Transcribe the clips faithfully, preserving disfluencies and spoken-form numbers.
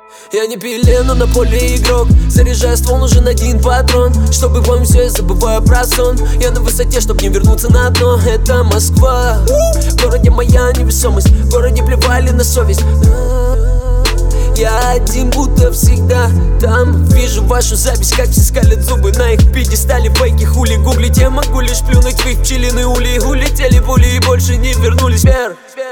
Я не пилен, но на поле игрок. Заряжаю ствол, нужен один патрон. Чтобы помнить все, я забываю про сон. Я на высоте, чтоб не вернуться на дно. Это Москва, в городе моя невесомость. В городе плевали на совесть. Я один, будто всегда там. Вижу вашу запись, как все скалят зубы на их пьедестале. Фейки, хули, гуглить, я могу лишь плюнуть в их пчелиные ули. Улетели пули и больше не вернулись вверх.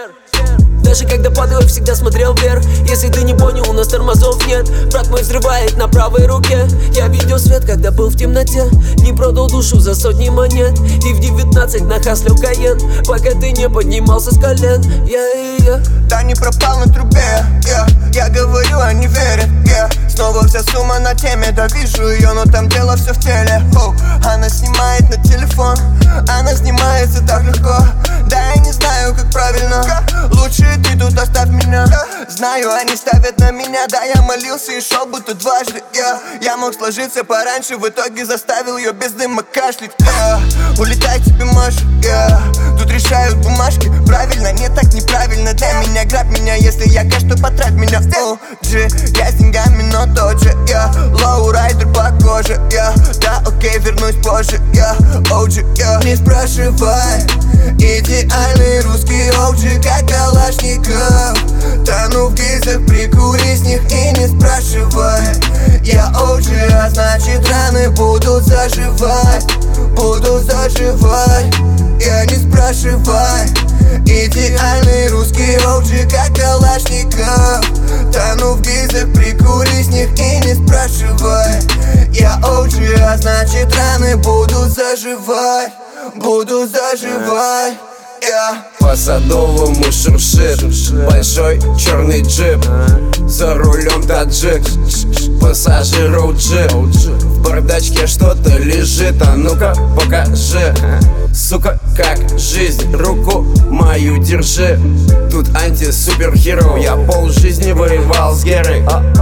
Даже когда падаю, всегда смотрел вверх. Если ты не понял, у нас тормозов нет. Брат мой взрывает на правой руке. Я видел свет, когда был в темноте. Не продал душу за сотни монет. И в девятнадцать нахаслил Каен, пока ты не поднимался с колен. Я и я. Да не пропал на трубе, yeah. Я говорю, они верят, yeah. Снова вся сумма на теме, да вижу ее, но там дело все в теле. oh. Она снимает на телефон, она снимается так легко. Да я не знаю, как правильно. Лучше ты тут оставь меня. Знаю, они ставят на меня. Да, я молился и шел будто дважды, yeah. Я мог сложиться пораньше, в итоге заставил ее без дыма кашлять, yeah. Улетай тебе Маша, yeah. Тут решают бумажки, правильно, нет, так неправильно. Для меня грабь меня, если я кэш, то потрать меня. о джи, я с деньгами, но тот же, yeah. Лоурайдер по коже, yeah. Да, окей, вернусь позже, yeah. о джи, yeah. Не спрашивай, идеальный русский о джи, как Калашников. Тону в гильзах, прикури с них и не спрашивай. Я о джи, а значит раны будут заживать. Будут заживать. Я не спрашивай, идеальный русский о джи, как Калашников. Тону в гильзах, прикури с них и не спрашивай. Я о джи, а значит раны будут заживать. Будут заживать. Yeah. По Садовому шуршит большой черный джип. За рулем таджик, пассажир о джи. В бардачке что-то лежит, а ну-ка покажи. Сука, как жизнь, руку мою держи. Тут анти-супергеро, я полжизни воевал с Герой.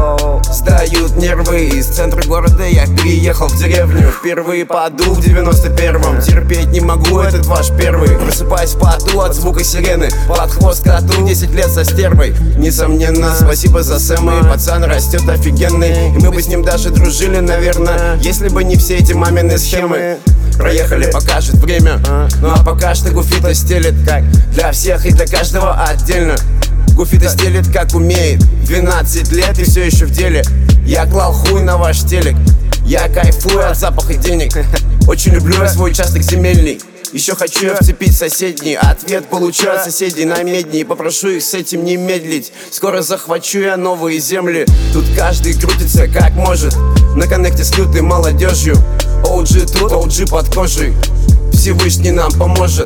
Сдают нервы, из центра города я переехал в деревню. Впервые подул в девяносто первом. Терпеть не могу этот ваш первый. Просыпаюсь в поту от звука сирены. Под хвост коту, десять лет со стервой. Несомненно, спасибо за Сэма, и пацан растет офигенный. И мы бы с ним даже дружили, наверное, если бы не все эти мамины схемы. Проехали, покажет время. Ну а пока что Гуфита стелит как для всех и для каждого отдельно. Гуфита стелит как умеет. Двенадцать лет и все еще в деле. Я клал хуй на ваш телек. Я кайфую от запаха денег. Очень люблю я свой участок земельный. Еще хочу я вцепить соседний. Ответ получу от соседей на медни. Попрошу их с этим не медлить. Скоро захвачу я новые земли. Тут каждый крутится как может. На коннекте с лютой молодежью. о джи тут, о джи под кожей. Всевышний нам поможет.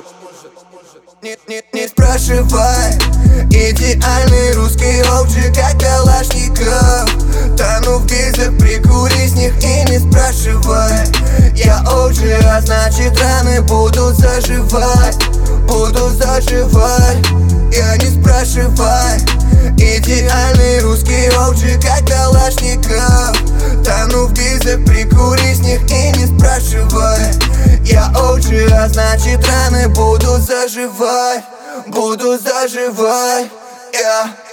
Не, не, не спрашивай, идеальный русский о джи, как Калашников. Тону в гильзах, прикури с них и не спрашивай. Я о джи, а значит раны будут заживать. Будут заживать. Я не спрашивай, идеальный русский о джи, как Калашников. Тону в гильзах, прикури с них и не спрашивай. Я о джи, а значит раны будут заживать. Будут заживать. Yeah.